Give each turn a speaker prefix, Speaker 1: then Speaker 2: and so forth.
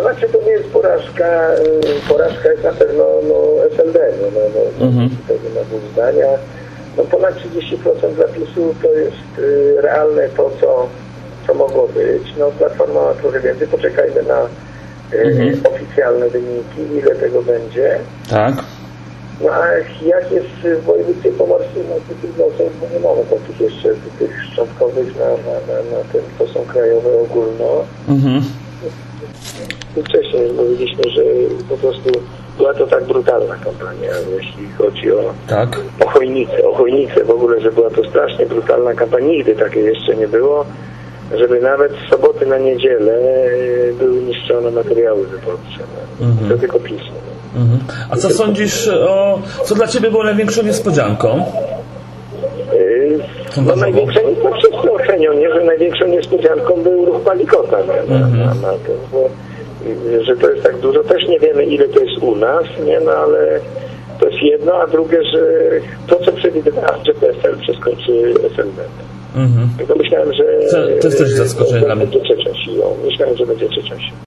Speaker 1: znaczy to nie jest porażka. Porażka jest na pewno SLD. To nie ma dwóch zdania. No ponad 30% zapisu to jest realne to, co mogło być. No Platforma ma trochę więcej. Poczekajmy na oficjalne wyniki, ile tego będzie.
Speaker 2: Tak.
Speaker 1: No a jak jest w województwie pomorskim, no to tych wniosków nie mamy takich jeszcze tych szczątkowych na tym, to są krajowe ogólno. Wcześniej mówiliśmy, że po prostu była to tak brutalna kampania, jeśli chodzi o chojnicę w ogóle, że była to strasznie brutalna kampania. Nigdy takiej jeszcze nie było, żeby nawet z soboty na niedzielę były niszczone materiały wyborcze. To tylko pismo.
Speaker 2: A co sądzisz co dla Ciebie było największą niespodzianką?
Speaker 1: No największa, no wszyscy ocenią, nie, że największą niespodzianką był ruch Palikota na tym, bo że to jest tak dużo, też nie wiemy ile to jest u nas, nie, no ale to jest jedno, a drugie, że to co przewidywałem, że PSL przeskoczy SLD. Tylko myślałem, że
Speaker 2: to jest też zaskoczenie dla mnie.
Speaker 1: Będzie trzecią siłą. Myślałem, że będzie trzecią siłą.